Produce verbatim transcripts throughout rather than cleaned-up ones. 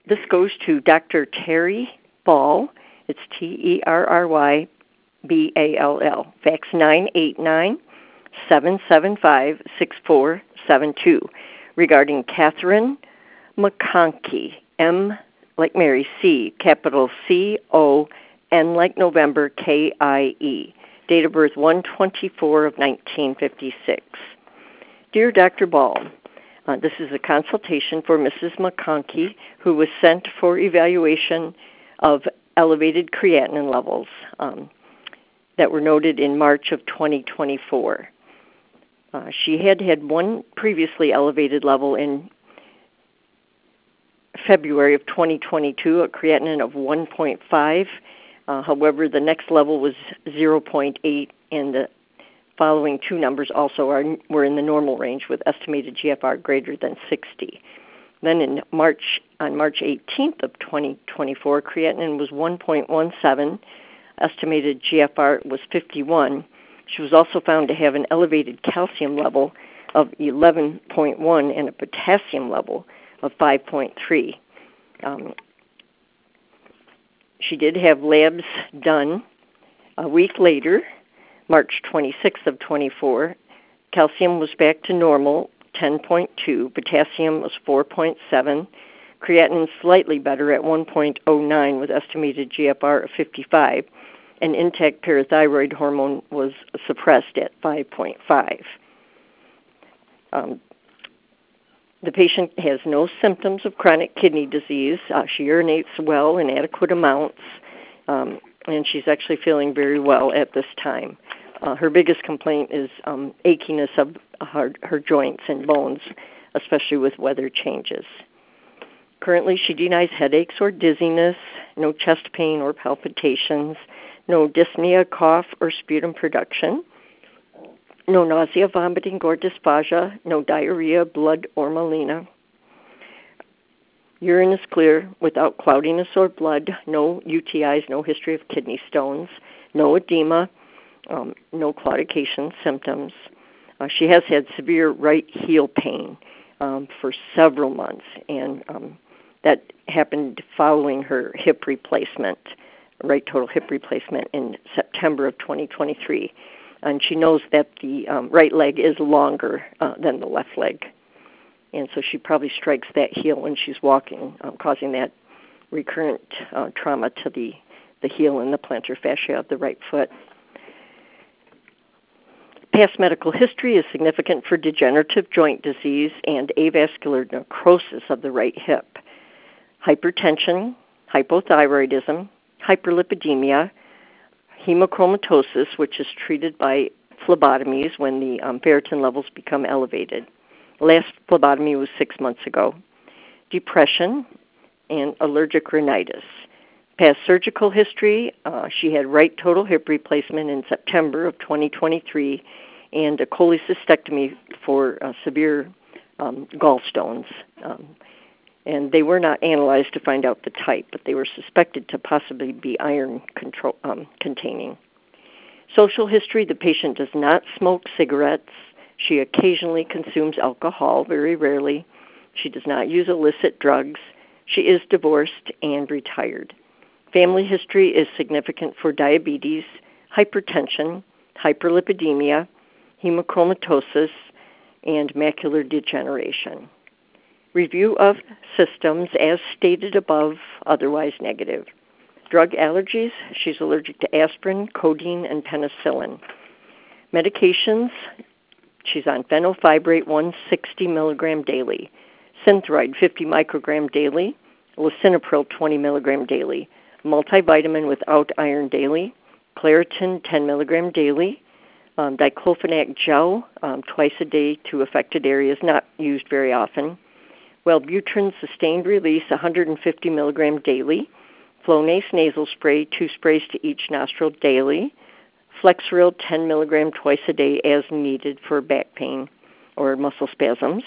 this goes to Doctor Terry Ball. It's T E R R Y B A L L. Fax nine eight nine, seven seven five, six four seven two regarding Catherine McConkey, M like Mary, C, capital C O N like November, K I E. Date of birth one twenty-four of nineteen fifty-six. Dear Doctor Ball, uh, this is a consultation for Missus McConkey, who was sent for evaluation of elevated creatinine levels um, that were noted in March of twenty twenty-four. Uh, she had had one previously elevated level in February of twenty twenty-two, a creatinine of one point five. Uh, however, the next level was zero point eight, and the following two numbers also are were in the normal range with estimated G F R greater than sixty. Then in March, on March eighteenth of twenty twenty-four, creatinine was one point one seven, estimated G F R was fifty-one. She was also found to have an elevated calcium level of eleven point one and a potassium level of five point three. Um, she did have labs done a week later, March twenty-sixth of twenty-four. Calcium was back to normal, ten point two. Potassium was four point seven. Creatinine slightly better at one point oh nine with estimated G F R of fifty-five. And intact parathyroid hormone was suppressed at five point five. Um, the patient has no symptoms of chronic kidney disease. Uh, she urinates well in adequate amounts, um, and she's actually feeling very well at this time. Uh, her biggest complaint is um, achiness of her, her joints and bones, especially with weather changes. Currently, she denies headaches or dizziness, no chest pain or palpitations, no dyspnea, cough, or sputum production, no nausea, vomiting, or dysphagia, no diarrhea, blood, or melena. Urine is clear without cloudiness or blood, no U T Is, no history of kidney stones, no edema, um, no claudication symptoms. Uh, she has had severe right heel pain um, for several months, and um, that happened following her hip replacement, right total hip replacement in September of twenty twenty-three. And she knows that the um, right leg is longer uh, than the left leg. And so she probably strikes that heel when she's walking, um, causing that recurrent uh, trauma to the, the heel and the plantar fascia of the right foot. Past medical history is significant for degenerative joint disease and avascular necrosis of the right hip, hypertension, hypothyroidism, hyperlipidemia, hemochromatosis, which is treated by phlebotomies when the um, ferritin levels become elevated. Last phlebotomy was six months ago. Depression and allergic rhinitis. Past surgical history, uh, she had right total hip replacement in September of twenty twenty-three and a cholecystectomy for uh, severe um, gallstones. Um, and they were not analyzed to find out the type, but they were suspected to possibly be iron control, um, containing. Social history, the patient does not smoke cigarettes. She occasionally consumes alcohol, very rarely. She does not use illicit drugs. She is divorced and retired. Family history is significant for diabetes, hypertension, hyperlipidemia, hemochromatosis, and macular degeneration. Review of systems as stated above, otherwise negative. Drug allergies, she's allergic to aspirin, codeine, and penicillin. Medications, she's on fenofibrate one hundred sixty milligram daily, Synthroid fifty microgram daily, lisinopril twenty milligram daily, multivitamin without iron daily, Claritin ten milligram daily, um, diclofenac gel um, twice a day to affected areas, not used very often, Wellbutrin sustained release one hundred fifty milligram daily, Flonase nasal spray, two sprays to each nostril daily, Flexeril ten milligram twice a day as needed for back pain or muscle spasms,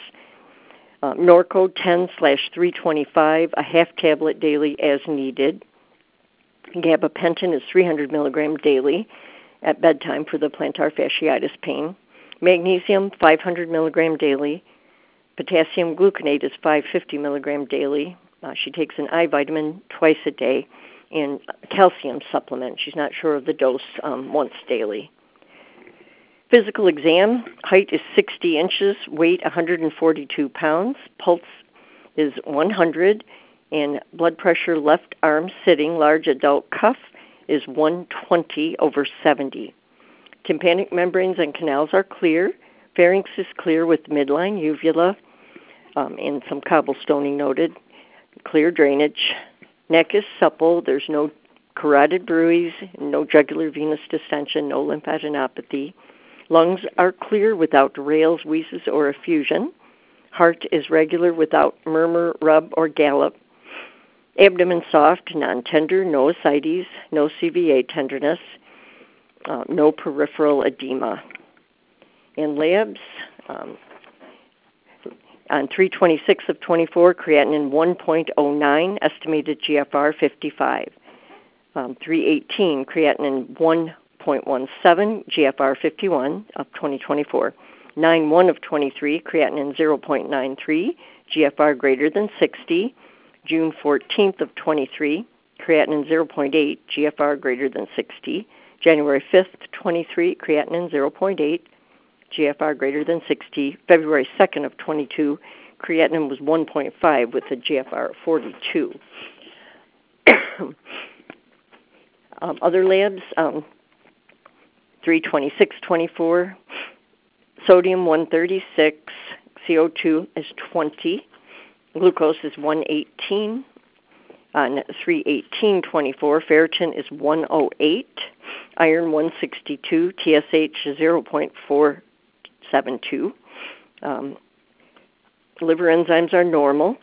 uh, Norco ten slash three twenty-five, a half tablet daily as needed, Gabapentin is three hundred milligram daily at bedtime for the plantar fasciitis pain, magnesium five hundred milligram daily, potassium gluconate is five hundred fifty milligram daily, Uh, she takes an eye vitamin twice a day and a calcium supplement. She's not sure of the dose, um, once daily. Physical exam, height is sixty inches, weight one hundred forty-two pounds, pulse is one hundred, and blood pressure left arm sitting, large adult cuff, is one twenty over seventy. Tympanic membranes and canals are clear. Pharynx is clear with midline uvula um, and some cobblestoning noted. Clear drainage. Neck is supple. There's no carotid bruise, no jugular venous distension, no lymphadenopathy. Lungs are clear without rales, wheezes, or effusion. Heart is regular without murmur, rub, or gallop. Abdomen soft, non-tender, no ascites, no C V A tenderness, uh, no peripheral edema. In labs, um, on three twenty-six of twenty-four, creatinine one point oh nine, estimated G F R fifty-five. Um, three eighteen, creatinine one point one seven, G F R fifty-one of twenty twenty-four. nine one of twenty-three, creatinine zero point nine three, G F R greater than sixty. June fourteenth of twenty-three, creatinine zero point eight, G F R greater than sixty. January fifth, twenty-three, creatinine zero point eight, G F R greater than sixty. February second of twenty-two, creatinine was one point five with a G F R of forty-two. um, other labs, um, three twenty-six twenty-four, sodium one thirty-six, C O two is twenty, glucose is one eighteen, on three eighteen twenty-four, ferritin is one oh eight, iron one sixty-two, T S H zero point four seven two. Um, liver enzymes are normal.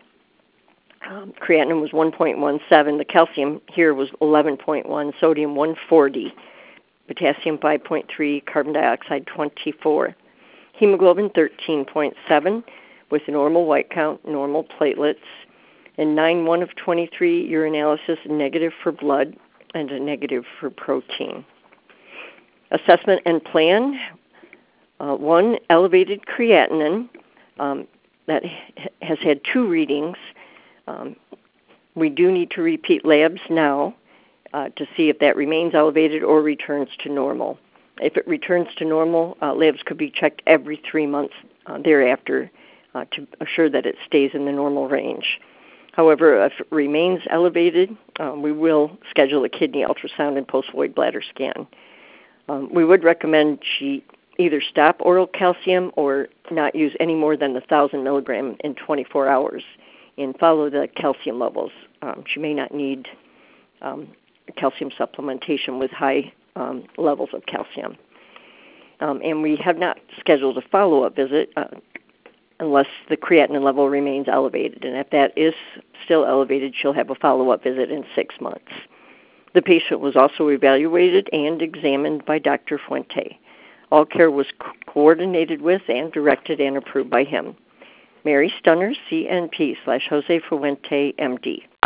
Um, creatinine was one point one seven. The calcium here was eleven point one, sodium one forty, potassium five point three, carbon dioxide twenty-four. Hemoglobin thirteen point seven with a normal white count, normal platelets, and nine one of twenty-three, urinalysis negative for blood and a negative for protein. Assessment and plan. Uh, one, elevated creatinine um, that h- has had two readings. Um, we do need to repeat labs now uh, to see if that remains elevated or returns to normal. If it returns to normal, uh, labs could be checked every three months uh, thereafter uh, to assure that it stays in the normal range. However, if it remains elevated, um, we will schedule a kidney ultrasound and post-void bladder scan. Um, we would recommend she either stop oral calcium or not use any more than one thousand milligram in twenty-four hours and follow the calcium levels. Um, she may not need um, calcium supplementation with high um, levels of calcium. Um, and we have not scheduled a follow-up visit uh, unless the creatinine level remains elevated. And if that is still elevated, she'll have a follow-up visit in six months. The patient was also evaluated and examined by Doctor Fuente. All care was co- coordinated with and directed and approved by him. Mary Stunner, C N P slash Jose Fuente, M D.